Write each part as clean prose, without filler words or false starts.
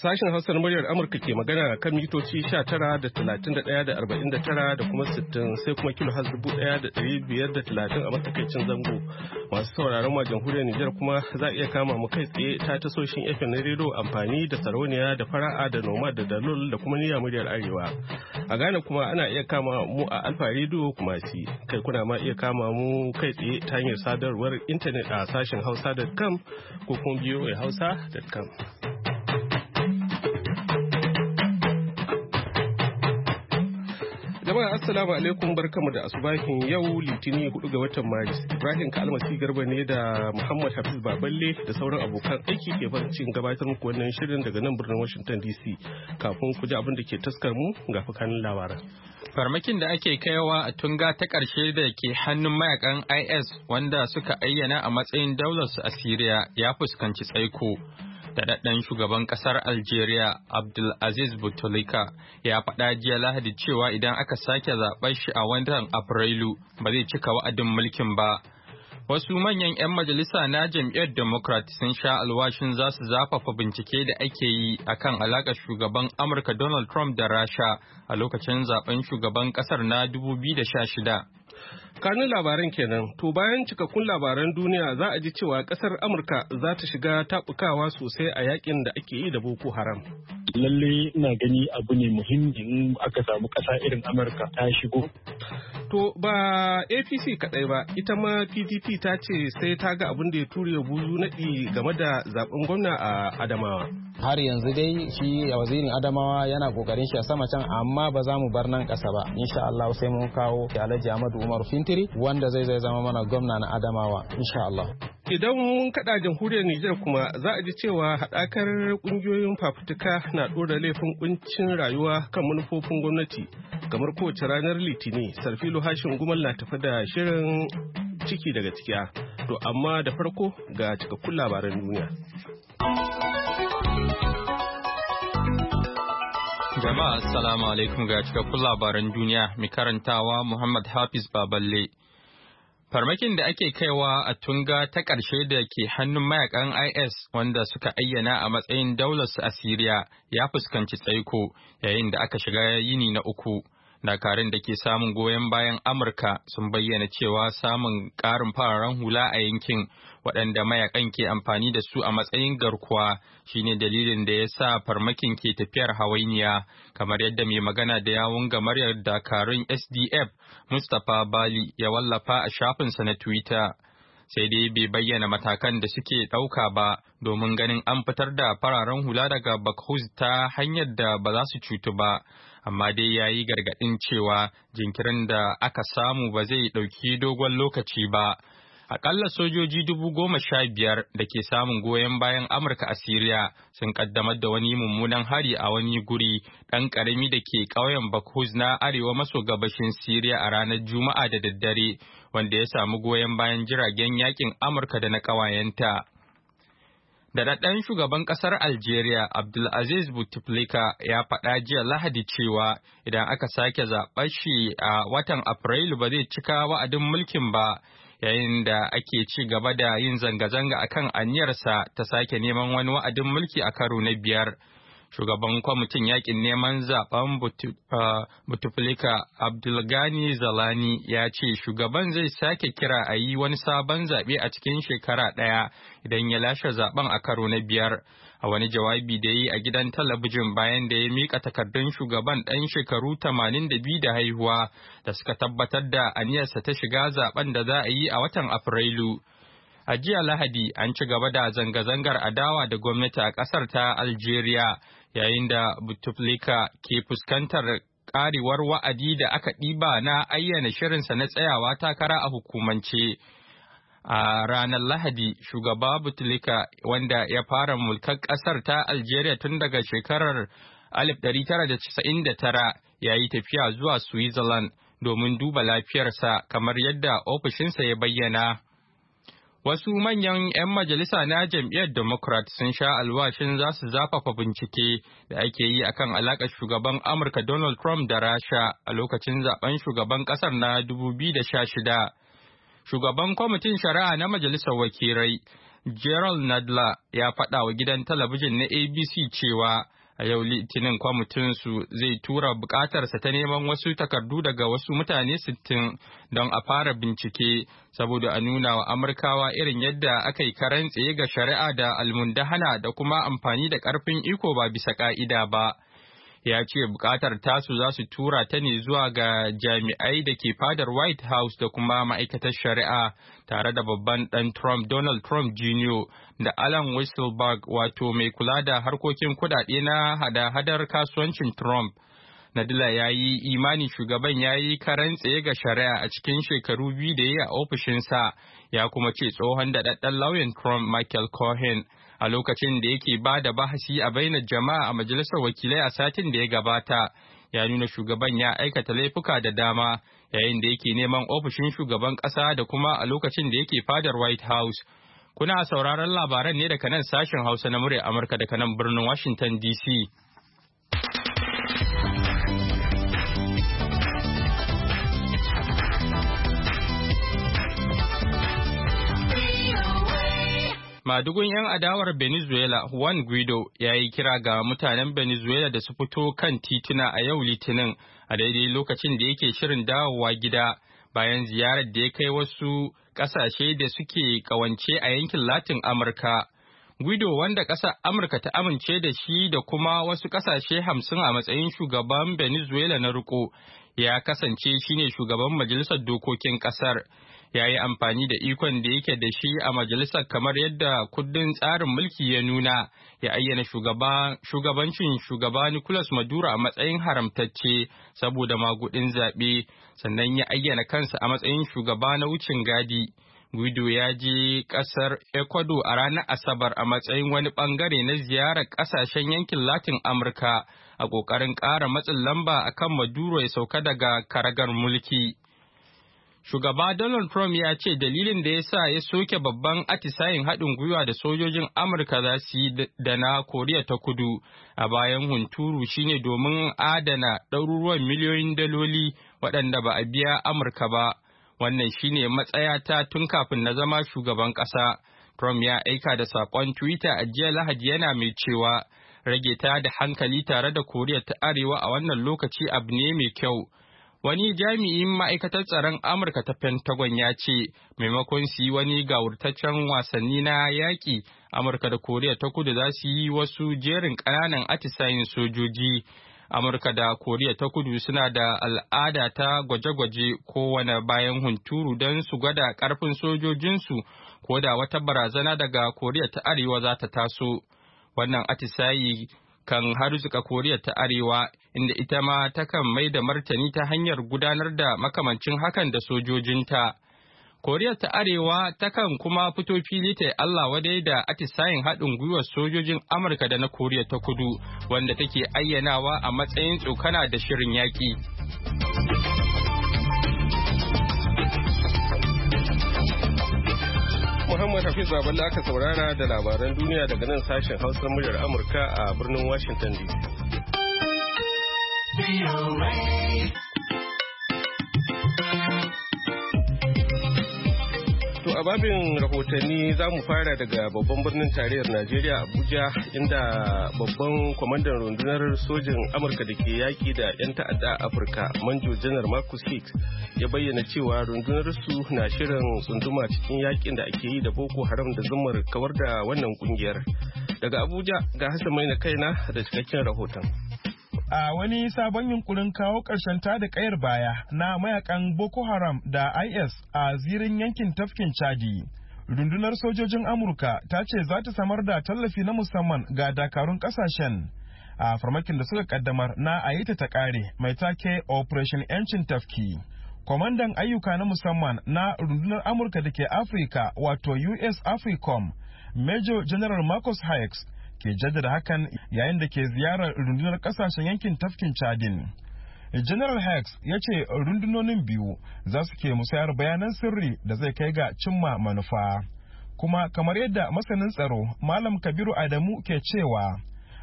Sashen Hausar muryar Amurka ke magana kan mitoci 19 da 31 da 49 da kuma 60 sai kuma kilo has 1530 a matsakaicin zango. Masu sauraron ma jamhuriyar Nijar kuma za a iya kama mu kai tsaye ta tasoshin FM na rediyo amfani da sarauniya da fara'a da noma da dalol da kuma niyya muryar Arewa. A Ghana kuma ana iya kama mu a Alfa rediyo kuma si. Kai kuna ma iya kama mu kai tsaye ta hanyar sadarwar intanet a sashen hausa.com ko kuma voahausa.com. Jama'a assalamu alaikum barkamu da asubahin yau litini 4 ga watan Maris. Ibrahim Kalmasi Garba ne da Muhammad Hafiz Baballe da sauran abokan aiki ke farin cikin gabatar muku wannan shirin daga nan birnin Washington DC. Kafin ku ji abin da ke taskar mu ga fakanin labaran. Farmakin da ake kaiwa a tunga ta ƙarshe da ke hannun mayakan IS wanda suka ayyana a matsayin daularsu a Syria ya fuskanci tsaiko. Daɗaɗɗen shugaban ƙasar Algeria Abdulaziz Bouteflika ya faɗa jiya Lahadi cewa idan aka sake zaɓar shi a watan Afrilu ba zai cika wa'adin mulkin ba. Wasu manyan 'yan majalisa na jam'iyyar Democrat sun sha alwashin za su zafafa bincike da ake yi akan alaƙar shugaban Amurka Donald Trump da Rasha a lokacin zaben shugaban ƙasar na 2016. Kanun labaran kenan, to bayan cikakkun labaran duniya za a ji cewa kasar Amurka za ta shiga tabukawa sosai a yakin da ake yi da Boko Haram. Lalle ina gani abu ne muhimmi in aka samu kasa irin Amurka ta shigo. To ba APC kadai ba, ita ma PDP ta ce sai ta ga abin da ya ture buzu naɗi game da zaben gwamna a Adamawa. Har yanzu dai shi wazirin Adamawa yana kokarin shi a sama can amma ba za mu bar nan ƙasa ba. Insha Allah sai mun kawo Alhaji Ahmadu Umar Fintiri wanda zai zama mana gwamna na Adamawa insha Allah. Idan mun kada jamhuriyar Nijar kuma za a ji cewa haɗakar ƙungiyoyin fafutuka na ɗora laifin kuncin rayuwa kan manufofin gwamnati kamar kowace ranar Litini. Sarfilo Hashin Gumal na tafi da shirin ciki daga cikiya. To amma da farko ga cikakkun labaran duniya. Jama'a assalamu alaikum ga cikakkun labaran duniya mai karantawa Muhammad Hafiz Baballe. Farmakin da ake kaiwa a tunga ta ƙarshe da ke hannun mayakan IS wanda suka ayyana a matsayin daularsu a Siriya ya fuskanci tsaiko yayin da aka shiga yini na uku. Dakarun da ke samun goyon bayan Amurka sun bayyana cewa samun ƙarin fararen hula a yankin waɗanda mayakan ke amfani da su a matsayin garkuwa shine dalilin da ya sa farmakin ke tafiyar hawainiya kamar yadda mai magana da yawun gamaryar dakarun SDF Mustapha Bali ya wallafa a shafinsa na Twitter. Sai dai bai bayyana matakan da suke ɗauka ba domin ganin an fitar da fararen hula daga Baghuz ta hanyar da ba za su cutu ba. Amma dai ya yi gargaɗin cewa jinkirin da aka samu ba zai ɗauki dogon lokaci ba. Aƙalla sojoji 15,000 da ke samun goyon bayan Amurka a Siriya sun ƙaddamar da wani mummunan hari a wani guri ɗan ƙarami da ke ƙauyen Baghuz na arewa maso gabashin Siriya a ranar Juma'a da daddare, wanda ya samu goyon bayan jiragen yakin Amurka da na ƙawayenta. Daɗaɗɗen shugaban ƙasar Algeria Abdulaziz Bouteflika ya faɗa jiya Lahadi cewa idan aka sake zaɓar shi a watan Afrilu ba zai cika wa'adin mulkin ba, yayin da ake ci gaba da yin zanga-zanga akan aniyarsa ta sake neman wani wa'adin mulki a karo na 5. Shugaban kwamitin yakin neman zaben Bouteflika Abdulgani Zalani ya ce shugaban zai sake kira a yi wani sabon zaɓe a cikin shekara ɗaya idan ya lashe zaben a karo na 5. A wani jawabi da ya yi a gidan talabijin bayan da ya miƙa takardun shugaban ɗan shekaru 82 da haihuwa da suka tabbatar da aniyarsa ta shiga zaben da za a yi a watan Afrilu. A jiya Lahadi an ci gaba da zanga-zangar adawa da gwamnati a ƙasar ta Algeria yayin da Bouteflika ke fuskantar ƙarewar wa'adi da aka ɗiba na ayyana shirinsa na tsayawa takara a hukumance. A ranar Lahadi, shugaba Bouteflika wanda ya fara mulkar ƙasar ta Algeria tun daga shekarar 1999 ya yi tafiya zuwa Switzerland domin duba lafiyarsa kamar yadda ofishinsa ya bayyana. Wasu manyan 'yan majalisa na jam'iyyar Democrat sun sha alwashin za su zafafa bincike da ake yi akan alaƙar shugaban Amurka Donald Trump da Rasha a lokacin zaben shugaban ƙasar na 2016. Shugaban kwamitin shari'a na majalisar wakilai Gerald Nadler ya faɗa wa gidan talabijin na ABC cewa a yau Litinin kwamitinsu zai tura bukatarsa ta neman wasu takardu daga wasu mutane 60 don a fara bincike saboda a nuna wa Amurkawa irin yadda aka yi karan tsaye ga shari'a da almundahana da kuma amfani da ƙarfin iko ba bisa ƙa'ida ba. Ya ce bukatar tasu za su tura ta ne zuwa ga jami'ai da ke fadar White House da kuma ma'aikatar shari'a tare da babban ɗan Trump Donald Trump Jr. da Alan Weisselberg wato mai kula da harkokin kudade na hada-hadar kasuwancin Trump. Nadler ya yi imani shugaban ya yi karan tsaye ga shari'a a cikin shekaru 2 da ya yi a ofishinsa, ya kuma ce tsohon daɗaɗɗen lauyan Trump Michael Cohen a lokacin da yake ba da bahasi a bainar jama'a a majalisar wakilai a satin da ya gabata ya nuna shugaban ya aikata laifuka da dama yayin da yake neman ofishin shugaban ƙasa da kuma a lokacin da yake fadar White House. Kuna sauraron labaran ne daga nan sashen Hausa na muryar Amurka daga nan birnin Washington DC. Madugun 'yan adawar Venezuela Juan Guaido ya yi kira ga mutanen Venezuela da su fito kan tituna a yau Litinin a daidai lokacin da yake shirin dawowa gida bayan ziyarar da ya kai wasu ƙasashe da suke ƙawance a yankin Latin Amurka. Guaido wanda ƙasar Amurka ta amince da shi da kuma wasu ƙasashe 50 a matsayin shugaban Venezuela na riko ya kasance shine shugaban majalisar dokokin ƙasar. Ya yi amfani da ikon da yake da shi a majalisar kamar yadda kundin tsarin mulki ya nuna, ya ayyana shugabancin shugaba Nicolas Maduro a matsayin haramtacce saboda magudin zaɓe, sannan ya ayyana kansa a matsayin shugaba na wucin gadi. Guaido ya je ƙasar Ecuador a ranar Asabar a matsayin wani ɓangare na ziyarar ƙasashen yankin Latin Amurka a ƙoƙarin ƙara matsin lamba akan Maduro ya sauka daga karagar mulki. Shugaba Donald Trump ya ce dalilin da ya sa ya soke babban atisayin haɗin gwiwa da sojojin Amurka za su yi da na Koriya ta Kudu a bayan hunturu shine domin adana ɗaruruwan miliyoyin daloli waɗanda ba a biya Amurka ba. Wannan shine matsayata tun kafin na zama shugaban ƙasa. Trump ya aika da saƙon Twitter a jiya Lahadi yana mai cewa rage ta da hankali tare da Koriya ta Arewa a wannan lokaci abu ne mai kyau. Wani jami'in ma'aikatar tsaron Amurka ta Pentagon ya ce, maimakon su yi wani gawurtaccen wasanni na yaƙi, Amurka da Koriya ta Kudu za su yi wasu jerin ƙananan atisayin sojoji. Amurka da Koriya ta Kudu suna da al'ada ta gwaje-gwaje kowane bayan hunturu don su gwada ƙarfin sojojinsu ko da wata barazana daga Koriya ta Arewa za ta taso. Wannan atisayi kan harzuka Koriya ta Arewa, inda ita ma takan mai da martani ta hanyar gudanar da makamancin hakan da sojojinta. Koriya ta Arewa takan kuma fito fili ta Allah wadai da atisayin haɗin gwiwar sojojin Amurka da na Koriya ta Kudu, wanda take ayyanawa a matsayin tsokana da shirin yaƙi. Muhammad Hafiz Baballa aka saurara da labaran duniya daga nan sashen Hausa muryar Amurka a birnin Washington DC. To a babin rahotanni za mu fara daga babban birnin tarayyar Najeriya Abuja, inda babban kwamandan rundunar sojin Amurka da ke yaƙi da 'yan ta'adda a Afirka, Manjo Janar Marcus Hicks, ya bayyana cewa rundunar su na shirin tsunduma cikin yaƙin da ake yi da Boko Haram da zumar kawar da wannan kungiyar. Daga Abuja ga Hassan Maina kaina da cikakken rahoton. A wani sabon yunkurin kawo ƙarshen tada ƙayar baya na mayakan Boko Haram da IS a zirin yankin tafkin Chadi, rundunar sojojin Amurka ta ce za ta samar da tallafi na musamman ga dakarun ƙasashen a farmakin da suka kaddamar na ayita ta ƙare mai take Operation 'Yancin Tafki. Kwamandan ayyuka na musamman na rundunar Amurka da ke Afirka wato US AFRICOM, Major General Marcus Hicks, ke jaddada hakan yayin da ke ziyarar rundunar kasashen yankin tafkin Chadin. General Hicks ya ce rundunonin biyu za su ke musayar bayanan sirri da zai kai ga cimma manufa. Kuma kamar yadda masanin tsaro Malam Kabiru Adamu ke cewa,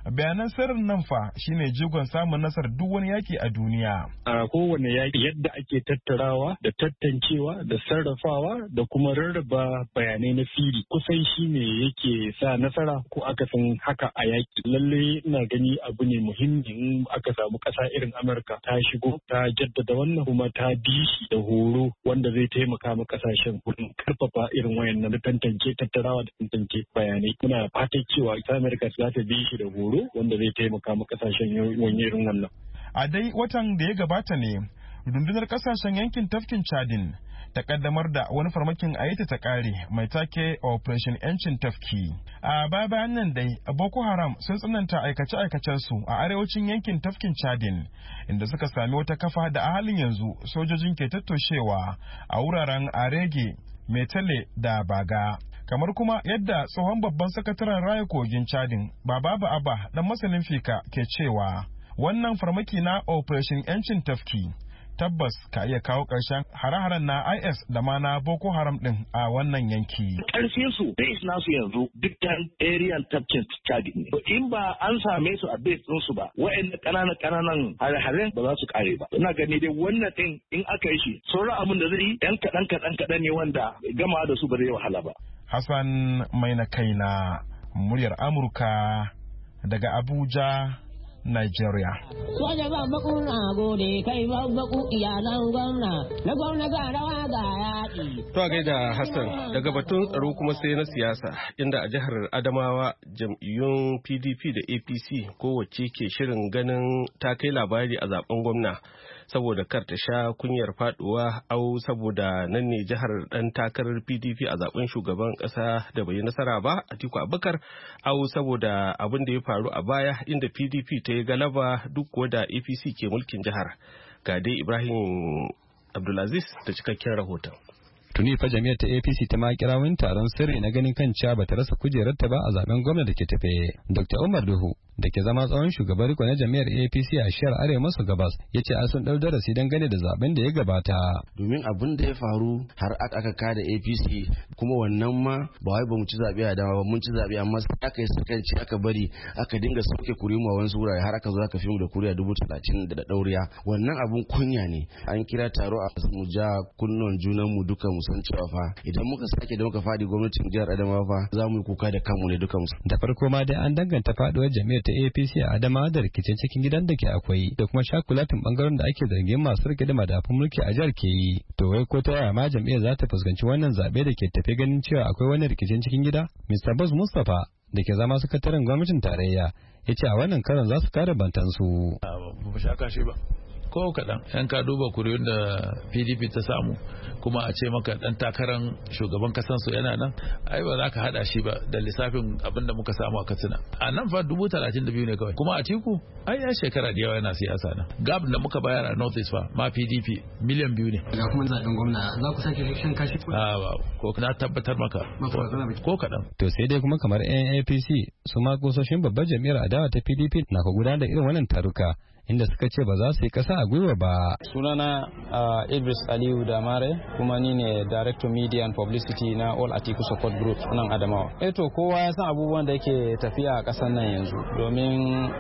Bayanan sirrin nan fa shine jigon samun nasarar duk wani yaki a duniya. A kowane yaki yadda ake tattarawa da tantancewa da sarrafawa da kuma rarraba bayanai na sirri kusan shine yake sa nasara ko akasin haka a yaki. Lalle ina gani abu ne muhimmi in aka samu ƙasa irin Amurka ta shigo ta jaddada wannan kuma ta bi shi da horo wanda zai taimaka ma ƙasashen wurin karfafa irin wayannan da tantance tattarawa da tantance bayanai. Muna fatan cewa ita Amurka za ta bi shi da horo wanda zai taimaka ma ƙasashen wani irin wannan. A dai watan da ya gabata ne rundunar ƙasashen yankin tafkin Chadin ta kaddamar da wani farmakin ayyata ta kare mai take Operation Yancin Tafki. A bayan nan dai Boko Haram sun tsananta aikace-aikacensu a arewacin yankin tafkin Chadin inda suka sami wata kafa da a halin yanzu sojojin ke tattoshewa a wuraren Arege, Metele da Baga. Kamar kuma yadda tsohon babban sakataren raya kogin Chadin Baba Abba dan masanin fika ke cewa wannan farmaki na Operation Yancin Tafki tabbas ka iya kawo ƙarshen hare-haren na IS da ma na Boko Haram din a wannan yanki. Ƙarfin su base nasu yanzu dukkan area tafkin Chadi ne. In ba an same su a base din su ba, wa'annan ƙananan hare-haren ba za su kare ba. Ina gani dai wannan din in aka yi shi, sauran abin da zai yi ɗan kaɗan ne wanda gama da su ba zai wahala ba. Hassan Maina Kaina, muryar Amurka daga Abuja, Nigeria. Soja babbaku na gode kai babbaku iyalan gwamna na gwamna ga rawa ga yaƙi. To a gaida Hassan, daga batun tsaro kuma sai na siyasa inda a jihar Adamawa jam'iyyun PDP da APC kowace ke shirin ganin ta kai labari a zaben gwamna saboda kar ta sha kunyar faduwa au saboda nan ne jihar dan takarar PDP a zaben shugaban kasa da bai nasara ba Atiku Abubakar au saboda abin da ya faru a baya inda PDP ta yi galaba duk da APC ke mulkin jihar. Ga dai Ibrahim Abdulaziz da cikakken rahoton. Tuni fa jami'ar ta APC ta ma kira wani taron sirri na ganin kan cewa bata rasa kujerarta ba a zaben gwamna da ke tafe. Dr. Umar Duhu da ke zama tsawon shugaban riko na jami'ar APC a shiyar arewa maso gabas ya ce sun ɗau darasi dangane da zaben da ya gabata. Domin abin da ya faru har aka kada APC kuma wannan ma ba wai ba mu ci zaɓe a dama ba mun ci zaɓe amma sai aka yi sakanci aka bari aka dinga sauke kuri'u a wani wurare har aka zo aka fi mu da kuri'a 30,000 da ɗauriya. Wannan abun kunya ne. An kira taro a mu ja kunnon junan mu duka mu san cewa fa idan muka sake da muka fadi gwamnatin jihar Adamawa fa za mu yi kuka da kanmu ne duka mu. Da farko ma dai an danganta faduwar jami'ar ta APC a Adamawa da rikicin cikin gidan da ke akwai da kuma shakulatin bangaren da ake zargin masu rike da madafun mulki a jihar ke yi. To wai ko ta yaya ma jami'ar za ta fuskanci wannan zabe da ke tafe ganin cewa akwai wani rikicin cikin gida? Mr. Bas Mustapha da ke zama sakataren gwamnatin tarayya ya ce a wannan karon za su kare bantansu. Ba shaka shi ba. Ko kaɗan yan ka duba kuriyun da PDP ta samu kuma a ce maka ɗan takarar shugaban kasansu yana nan ai ba za ka haɗa shi ba da lissafin abin da muka samu a Katsina a nan fa 32,000 ne kawai kuma a Atiku ai ya shekara da yawa yana siyasa nan gab da muka bayar a North East fa ma PDP miliyan 2 ne ga kuma zaɓen gwamna za ku sake shan kashi ko na tabbatar maka ko kaɗan. To sai dai kuma kamar APC su ma kusoshin babbar jam'iyyar adawa ta PDP na ka gudanar da irin wannan taruka inda suka ce ba za su yi kasa a gwiwa ba. Sunana Idris Aliyu Damare kuma ni ne Director Media and Publicity na All Atiku Support Group nan Adamawa. To kowa ya san abubuwan da yake tafiya a ƙasar nan yanzu domin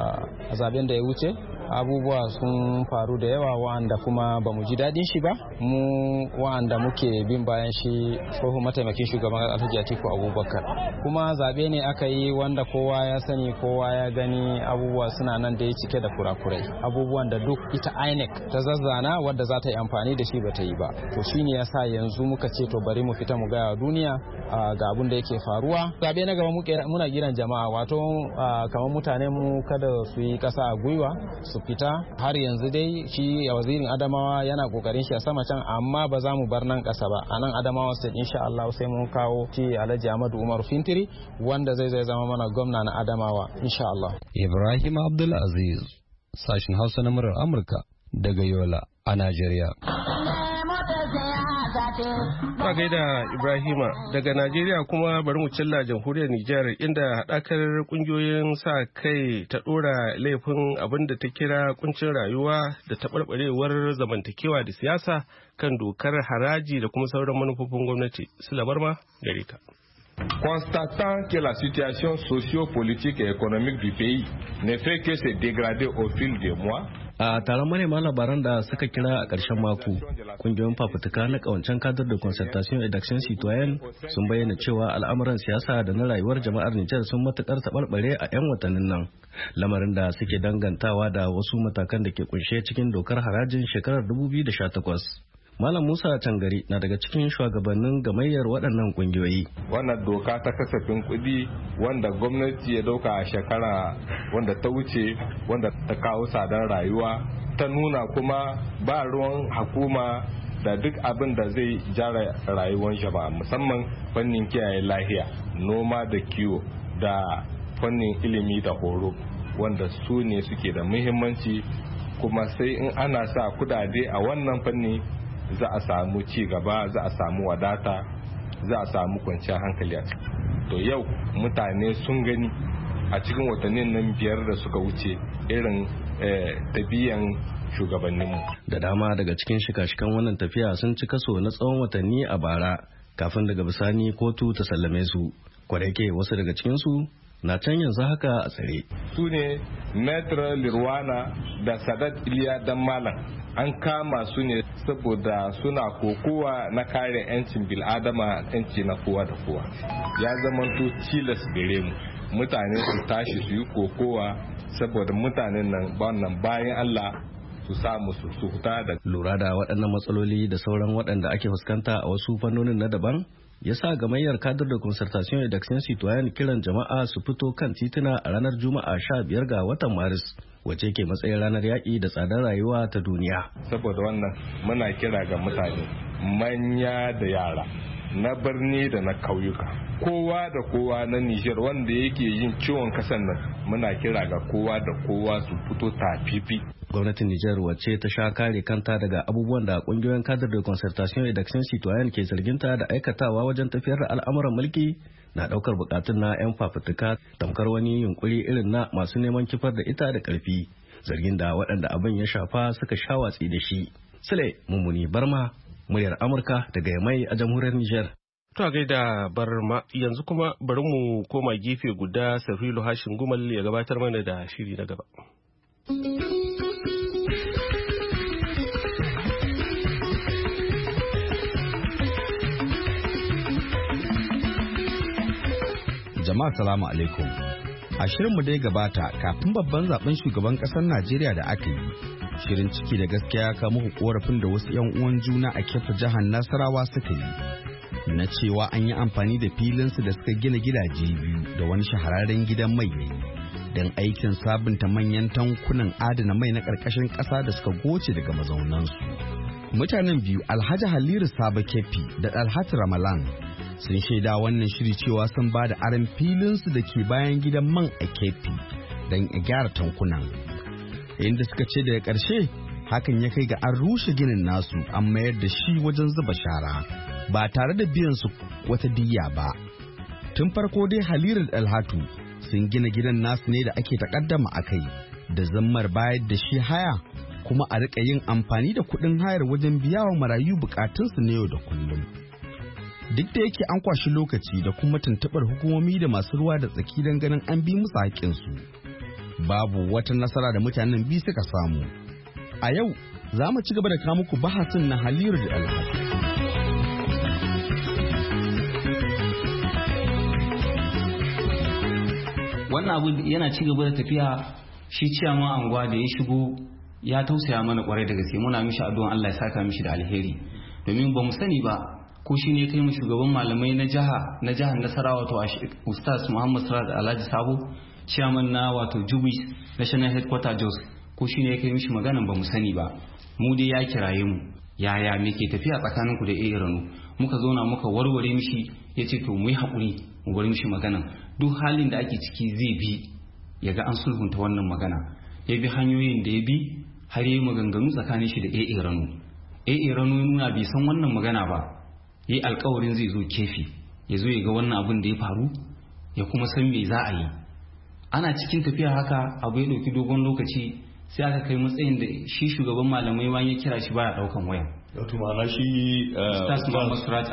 a zaben da ya wuce abubuwa sun faru da yawa wa'anda kuma ba mu ji daɗin shi ba mu wa'anda muke bin bayan shi tsohon mataimakin shugaban Alhaji Atiku Abubakar kuma zaɓe ne aka yi wanda kowa ya sani kowa ya gani abubuwa suna nan da ya cike da kurakurai abubuwan da duk ita INEC ta zazzana wadda za ta yi amfani da shi ba ta yi ba to shine yasa yanzu muka ce to bari mu fita mu gaya duniya ga abin da yake faruwa zaɓe na gaba muna kiran jama'a wato kamar mutane mu kada su yi ƙasa a gwiwa su fita har yanzu dai shi wazirin Adamawa yana kokarin shi a sama can amma ba za mu bar nan ƙasa ba a nan Adamawa state insha Allah sai mun kawo shi Alhaji Ahmadu Umar Fintiri wanda zai zama mana gwamna na Adamawa insha Allah. Ibrahim Abdul Aziz sashin Hausa na murar Amurka daga Yola a Najeriya. Ba gaida Ibrahima daga Najeriya kuma bari mu cilla jamhuriyar Nijar inda haɗakar ƙungiyoyin sa kai ta ɗora laifin abin da ta kira kuncin rayuwa da taɓarɓarewar zamantakewa da siyasa kan dokar haraji da kuma sauran manufofin gwamnati. Sulabar ma gare ka. Constatant que la situation socio-politique et économique du pays ne fait que se dégrader au fil des mois. A taron manema labaran da suka kira a ƙarshen mako, kungiyoyin fafutuka na ƙawancen kadar da concertation et d'action citoyenne sun bayyana cewa al'amuran siyasa da na rayuwar jama'ar Nijar sun matuƙar taɓarɓare a 'yan watannin nan, lamarin da suke dangantawa da wasu matakan da ke kunshe cikin dokar harajin shekarar 2018. Malam Musa Tangari na daga cikin shugabannin gamayyar waɗannan ƙungiyoyi. Wannan doka ta kasafin kuɗi wanda gwamnati ya dauka a shekara wanda ta wuce, wanda ta kawo tsadar rayuwa, ta nuna kuma ba ruwan hukuma da duk abin da zai jara rayuwar jama'a, musamman fannin kiyaye lahiya, noma da kiwo da fannin ilimi da horo, wanda su ne suke da muhimmanci. Kuma sai in ana sa kudade a wannan fanni za a samu ci gaba, za a samu wadata, za a samu kwanciyar hankali a ciki. To yau mutane sun gani a cikin watannin nan 5 da suka wuce irin tafiyan shugabanninmu. Da dama daga cikin shika-shikan wannan tafiya sun ci kaso na tsawon watanni a bara kafin daga bisani kotu ta sallame su. Kwareke wasu daga cikinsu na can yanzu haka a tsare. Su ne Maitre Lirwana da Sadat Iliya Dan Malam. An kama su ne saboda suna kokowa na kare 'yancin bil'adama, 'yanci na kowa da kowa. Ya zamanto cilas gare mu mutane su tashi su yi kokowa saboda mutanen nan bayan Allah su samu su huta da. Lura da waɗannan matsaloli da sauran waɗanda ake fuskanta a wasu fannonin na daban ya sa gamayyar kadar da concertation et d'action citoyenne kiran jama'a su fito kan tituna a ranar Juma'a 15 ga watan Maris, wace ke matsayin ranar yaƙi da tsadar rayuwa ta duniya. Saboda wannan muna kira ga mutane manya da yara, na birni da na kauyuka, kowa da kowa na Nijar wanda yake yin ciwon kasan nan, muna kira ga kowa da kowa su fito tafifi. Gwamnatin Nijar wacce ta sha kare kanta daga abubuwan da kungiyoyin kadar da concertation et d'action citoyenne ke zarginta da aikatawa wajen tafiyar da al'amuran mulki, na daukar bukatun na 'yan fafutuka tamkar wani yunkuri irin na masu neman kifar da ita da karfi, zargin da waɗanda abin ya shafa suka sha watsi da shi. Sule Mummuni Barma, muryar Amurka daga Yamai a jamhuriyar Nijar. To a gaida Barma, yanzu kuma bari mu koma gefe guda, Safilu Hashin Gumal ya gabatar mana da shiri na gaba. Jama'a salamu alaikum. A shirinmu da ya gabata kafin babban zaben shugaban kasar Najeriya da aka yi, shirin ciki da gaskiya ya kawo muku korafin da wasu 'yan uwan juna a Kefi jihar Nasarawa suka yi na cewa an yi amfani da filinsu da suka gina gidaje biyu da wani shahararren gidan mai ne don aikin sabunta manyan tankunan adana mai na ƙarƙashin ƙasa da suka goce daga mazaunansu. Mutanen biyu Alhaji Haliru Sabo Kefi da Alhaji Ramalan sun shaida wannan shiri cewa sun ba da aron filinsu da ke bayan gidan man a Kefi don a gyara tankunan, inda suka ce daga ƙarshe hakan ya kai ga an rushe ginin nasu an mayar da shi wajen zuba shara ba tare da biyan su wata diyya ba. Tun farko dai Haliru da Alhatu sun gina gidan nasu ne da ake takaddama a kai da zammar bayar da shi haya, kuma a riƙa yin amfani da kuɗin hayar wajen biya wa marayu bukatunsu na yau da kullum. Duk da yake an kwashi lokaci da kuma tuntuɓar hukumomi da masu ruwa da tsaki don ganin an bi musu haƙƙinsu, babu wata nasara da mutanen biyu suka samu. A yau za mu ci gaba da kawo muku bahasin na Haliru da Alhatu. Wannan abu yana ci gaba da tafiya. Shi ciyama anguwa da ya shigo ya tausaya mana kwarai da gaske, muna mishi addu'an Allah ya saka mishi da alheri, domin ba mu sani ba ko shi ne kai mu shugaban malamai na jihar Nasarawa wato Ustaz Muhammad Sarat Alhaji Sabo, chairman na wato Jubis National Headquarter Jos, ko shi ne kai mishi maganan ba mu sani ba. Mu dai ya kiraye mu, yaya me ke tafiya tsakaninku da Rano, muka zauna muka warware mishi, yace to mu yi hakuri mu bar mishi maganan, duk halin da ake ciki zai bi ya ga an sulhunta wannan magana. Ya bi hanyoyin da ya bi har yi maganganu tsakanin shi da Rano. Rano ya nuna bai san wannan magana ba, yi alkawarin zai zo Kefi ya zo ya ga wannan abin da ya faru ya kuma san me za a yi. Ana cikin tafiya haka abu ya ɗauki dogon lokaci, sai aka kai matsayin da shi shugaban malamai ma ya kira shi baya ɗaukan waya. wato ma'ana shi Muhammad Suraj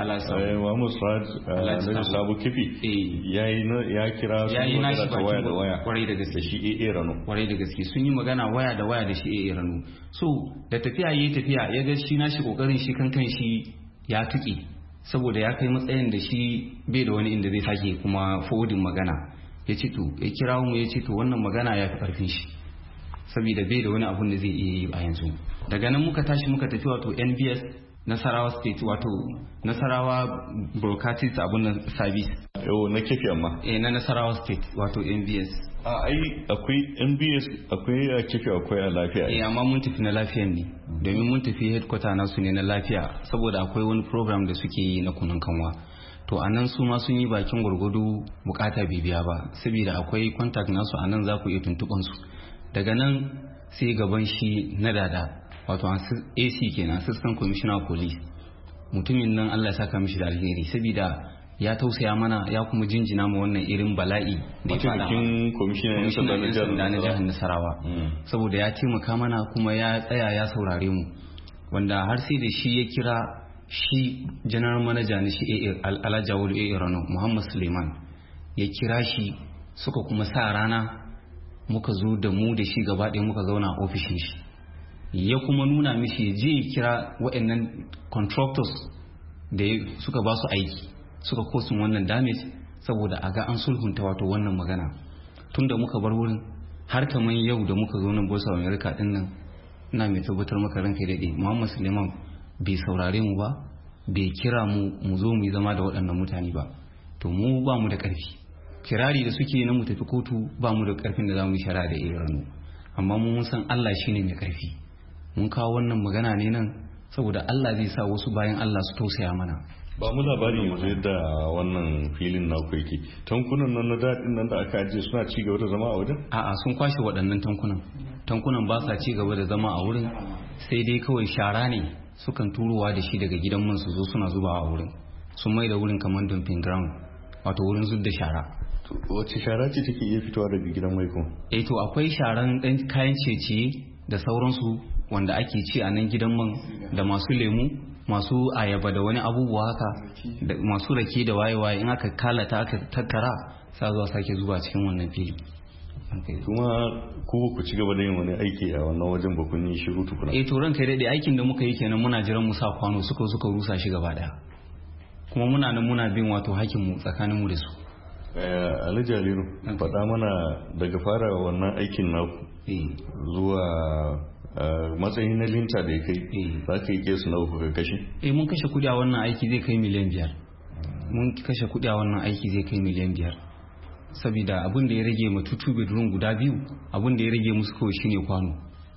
na Sabu Kifi ya kira su magana ta waya da waya kwarai da gaske shi AA Rano kwarai da gaske sun yi magana waya da waya da shi AA Rano so da tafiya ya ga shi nashi kokarin shi kan shi ya tuki saboda ya kai matsayin da shi bai da wani inda zai sake kuma forwarding magana ya ce to ya kira mu ya ce to wannan magana ya fi karfin shi saboda bai da wani abun da zai iya yi a yanzu daga nan muka tashi muka tafi wato NBS Nasarawa State wato Nasarawa Broadcasting abun nan service na kefi amma na Nasarawa State wato NBS akwai NBS akwai a kefi akwai a lafiya amma mun tafi na lafiyan ne domin mun tafi headquarter nasu ne na lafiya saboda akwai wani program da suke yi na kunun kanwa to anan su ma sun yi bakin gurgudu bukata bibiya ba saboda akwai contact nasu anan za ku iya tuntuban su daga nan sai gaban shi na dada wato AC kenan Assistant Commissioner of Police mutumin nan Allah ya saka mishi da alheri saboda ya tausaya mana ya kuma jinjina ma wannan irin bala'i da ya fada cikin commissioner na jihar Nasarawa saboda ya taimaka mana kuma ya tsaya ya saurare mu wanda har sai da shi ya kira shi general manager na shi Alhaji AA Rano Muhammad Suleiman ya kira shi suka kuma sa rana muka zo da mu da shi gaba ɗaya muka zauna a ofishin shi ya kuma nuna mishi je ya kira waɗannan contractors da suka ba su aiki suka kosin wannan damage saboda a ga an sulhunta wato wannan magana tun da muka bar wurin har kamar yau da muka zo nan Voice of America din nan ina mai tabbatar maka ranka daɗe Muhammad Suleiman bai saurare mu ba bai kira mu zo mu yi zama da waɗannan mutane ba to mu ba mu da ƙarfi kirari da suke na mu tafi kotu ba mu da ƙarfin da za mu yi shari'a da irin amma mun san Allah shine mai ƙarfi mun kawo wannan magana ne nan saboda Allah zai sa wasu bayan Allah su tausaya mana ba mu labarin yanzu yadda wannan filin na ku yake tankunan nan na daɗin nan da aka ajiye suna ci gaba da zama a wajen a'a sun kwashe waɗannan tankunan ba sa ci gaba da zama a wurin sai dai kawai shara ne sukan turowa da shi daga gidan man su zo suna zubawa a wurin sun mai da wurin kamar dumping ground wato wurin zub da shara wace shara ce take iya fitowa daga gidan mai ko to akwai sharan ɗan kayan ciye-ciye da sauransu wanda ake ci a nan gidan man da masu lemu masu ayaba da wani abubuwa haka da masu rake da waye-waye in aka kalata aka tattara sa zuwa sake zuwa cikin wannan fili kuma ku ci gaba da yin wani aiki a wannan wajen ba kun yi shiru tukuna to ranka dai aikin da muka yi kenan muna jiran mu sa kwano suka rusa shi gaba daya kuma muna nan muna bin wato hakkin mu tsakanin mu da su Alhaji Aliru faɗa mana daga fara wannan aikin naku zuwa matsayin na linta da ya kai za ka yi kesu na uku ka kashe? Mun kashe kudi a wannan aiki zai kai miliyan 5 mun kashe kudi a wannan aiki zai kai miliyan 5 saboda abin da ya rage ma tutu bedroom guda biyu abin da ya rage musu kawai shine kwano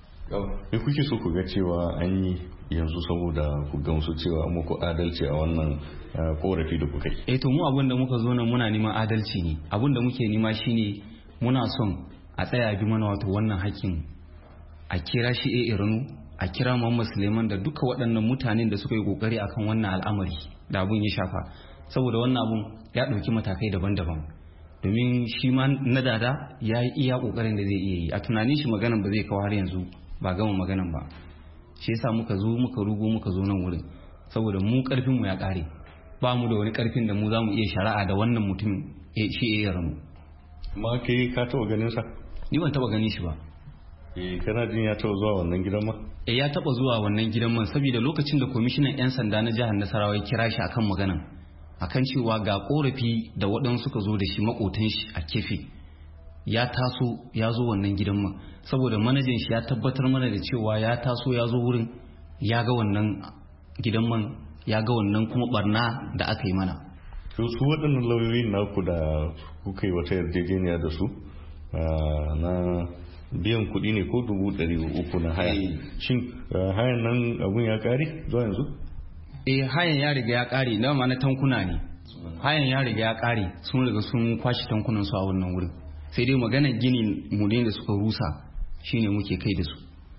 me kuke so ku ga cewa an yi yanzu saboda ku gamsu cewa muku adalci a wannan korafi da kuka yi to mu abin da muka zo nan muna neman adalci ne abin da muke nema shine muna son a tsaya bi mana wato wannan hakkin a kira shi AA Rano a kira Muhammad Suleiman da duka waɗannan mutanen da suka yi kokari akan wannan al'amari da abun ya shafa saboda wannan abun ya ɗauki matakai daban-daban domin shi ma na dada ya yi iya kokarin da zai iya yi a tunanin shi maganan ba zai kawo har yanzu ba gama maganan ba shi yasa muka zo nan wurin saboda mu karfin mu ya kare ba mu da wani karfin da mu za mu iya shari'a da wannan mutum shi AA Rano amma kai ka taɓa ganin sa ni ban taɓa ganin shi ba kana jin ya taɓa zuwa wannan gidan man ya taɓa zuwa wannan gidan man saboda lokacin da kwamishinan 'yan sanda na jihar Nasarawa ya kira shi akan maganan akan cewa ga korafi da waɗansu suka zo da shi makotan shi a kefe ya taso ya zo wannan gidan man saboda manajan shi ya tabbatar mana da cewa ya taso ya zo wurin ya ga wannan gidan man ya ga wannan kuma barna da aka yi mana su waɗannan lauyoyin naku da kuka yi wata yarjejeniya da su na biyan kuɗi ne ko 300 na haya shin hayan nan abun ya ƙare zuwa yanzu hayan ya riga ya ƙare na ma na tankuna ne hayan ya riga ya ƙare sun riga sun kwashi tankunan su a wannan wurin sai dai maganar gini mu ne da suka rusa shine muke kai da su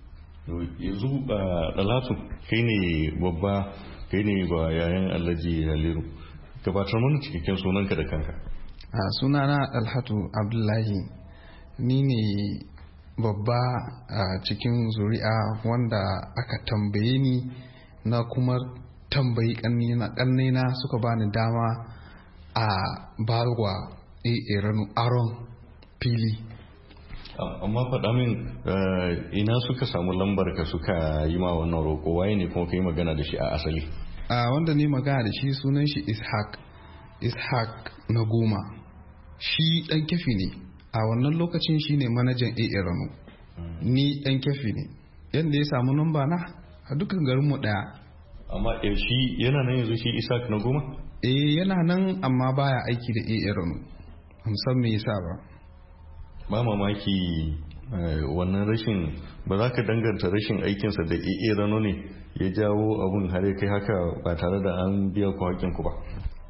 yanzu Dalatu kai ne babba kai ne ba yayan Alhaji Haliru gabatar mana cikakken sunanka da kanka sunana Dalhatu Abdullahi ni ne babba a cikin zuri'a wanda aka tambaye ni na kuma tambayi ƙannena suka bani dama a barwa Rano aron fili. Amma faɗa min ina suka samu lambar ka suka yi ma wannan roƙo, waye ne kuma ka yi magana da shi a asali? Wanda ni magana da shi sunan shi Ishaq na goma, shi ɗan Kefi ne a wannan lokacin, shi ne manajan Rano, ni ɗan Kefi ne. Yadda ya samu namba na a dukkan garinmu ɗaya. Amma shi yana nan yanzu, shi Ishaq na goma? Yana nan amma baya aiki da Rano, san me yasa ba mamaki wannan rashin, ba za ka danganta rashin aikinsa da Rano ne ya jawo abun har ya kai haka ba tare da an biya ku hakinku ba?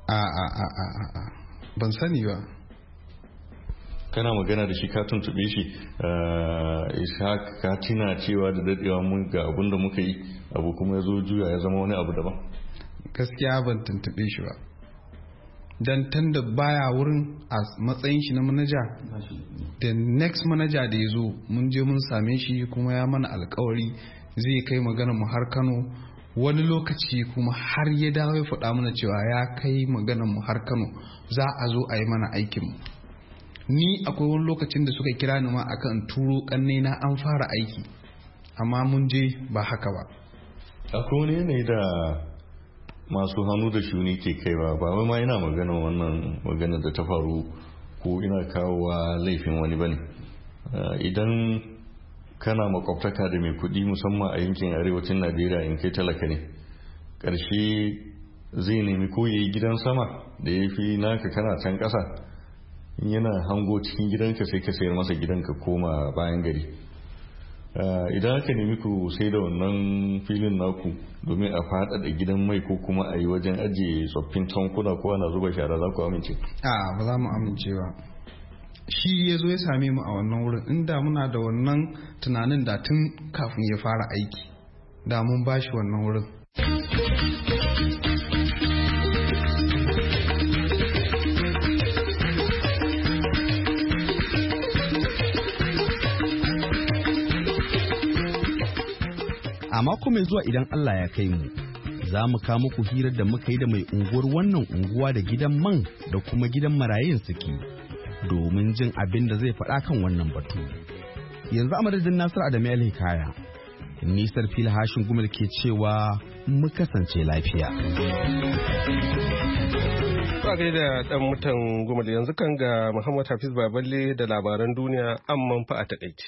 Ban sani ba. Kana magana da shi ka tuntube shi, Ishaq, ka tina cewa da dadewa mun ga abun da muka yi, abu kuma ya zo juya ya zama wani abu daban? Gaskiya ban tuntube shi ba, dan tunda baya wurin a matsayin shi na manaja, the next manager da ya zo mun je mun same shi kuma ya mana alkawari zai kai magana mu har Kano. Wani lokaci kuma har ya dawo ya faɗa mana cewa ya kai magana mu har Kano, za a zo a yi mana aikin mu. Ni akwai wani lokacin da suka kira ni ma akan turo kanne na an fara aiki, amma mun je ba haka ba. Akwai wani yanayi da masu hannu da shuni ke kaiwa, ba wai ma ina magana wannan magana da ta faru ko ina kawowa laifin wani bane. Idan kana makwabtaka da mai kuɗi musamman a yankin arewacin Najeriya, in kai talaka ne, ƙarshe zai nemi ko yayi gidan sama da ya fi naka kana can ƙasa, yana hango cikin gidanka sai ka sayar masa gidanka koma bayan gari. Idan aka nemi ku sai da wannan filin naku domin a faɗaɗa gidan mai ko kuma a yi wajen ajiye tsoffin tankuna ko ana zuba shara, za ku amince? Ba za mu amince ba. Shi ya zo ya same mu a wannan wurin, inda muna da wannan tunanin da tun kafin ya fara aiki da mun ba shi wannan wurin. A mako mai zuwa idan Allah ya kai mu, za mu kawo muku hirar da muka yi da mai unguwar wannan unguwa da gidan man da kuma gidan marayun suke, domin jin abin da zai faɗa kan wannan batu. Yanzu a madadin Nasiru Adamu Alhikaya, nisar fili hashin gumel ke cewa mu kasance lafiya. Ba da ɗan mutan gumel, yanzu kan ga Muhammad Hafiz Baballe da labaran duniya amman fa a takaice.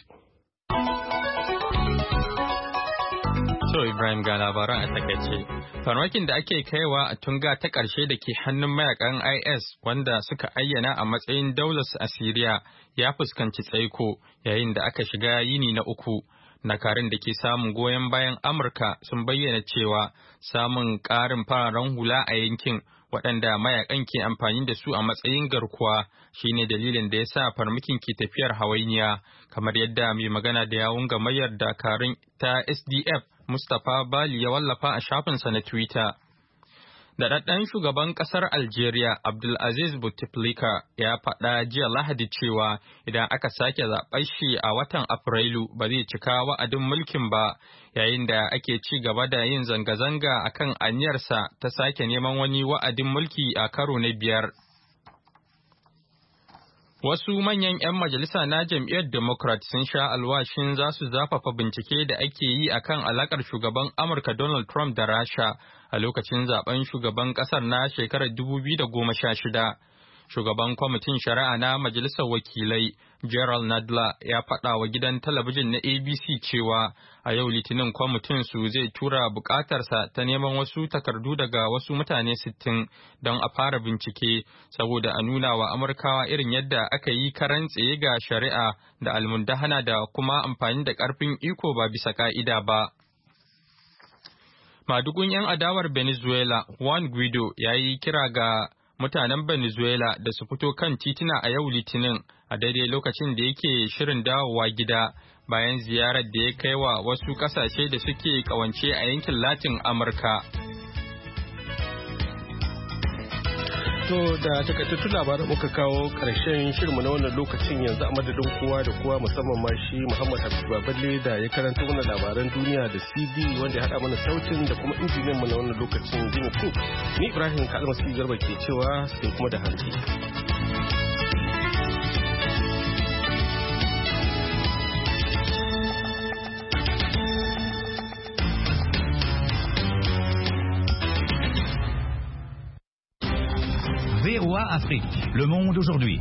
So Ibrahim, ga labaran a takaice. Farmakin da ake kaiwa a tunga ta ƙarshe da ke hannun mayakan IS wanda suka ayyana a matsayin daular a Siriya ya fuskanci tsaiko yayin da aka shiga yini na uku. Dakarun da ke samun goyon bayan Amurka sun bayyana cewa samun ƙarin fararen hula a yankin waɗanda mayakan ke amfani da su a matsayin garkuwa shine dalilin da ya sa farmakin ke tafiyar hawainiya, kamar yadda mai magana da yawun gamayyar dakarun ta SDF Mustapha Bali ya wallafa a shafinsa na Twitter. Daɗaɗɗen shugaban ƙasar Algeria Abdulaziz Bouteflika ya faɗa jiya Lahadi cewa idan aka sake zaɓar shi a watan Afrilu ba zai cika wa'adin mulkin ba, yayin da ake ci gaba da yin zanga-zanga akan aniyarsa ta sake neman wani wa'adin mulki a karo na 5. Wasu manyan 'yan majalisa na jam'iyyar Democrat sun sha alwashin za su zafafa bincike da ake yi akan alakar shugaban Amurka Donald Trump da Rasha a lokacin zaben shugaban kasar na shekarar 2016. Shugaban kwamitin shari'a na Majalisar Wakilai Gerald Nadler ya faɗa wa gidan talabijin na ABC cewa a yau Litinin kwamitin su zai tura bukatarsa ta neman wasu takardu daga wasu mutane 60 don a fara bincike saboda a nuna wa Amurkawa irin yadda aka yi karan tsaye ga shari'a da almundahana da kuma amfani da ƙarfin iko ba bisa ka'ida ba. Madugun 'yan adawar Venezuela Juan Guaido ya yi kira ga mutanen Venezuela da su fito kan tituna a yau Litinin a daidai lokacin da yake shirin dawowa gida bayan ziyarar da ya kai wa wasu kasashe da suke kawance a yankin Latin Amurka. To da takaitattun labaran muka kawo ƙarshen shirinmu na wannan lokacin yanzu a madadin kowa da kowa musamman ma shi Muhammad Hafiz Baballe da ya karanta mana labaran duniya da CD wanda ya haɗa mana sautin da kuma injiniyan mu na wannan lokacin Jimmy Cook. Ni Ibrahim Kalmasi Garba ke cewa sai kuma da hantsi. VOA Afrique, le monde aujourd'hui.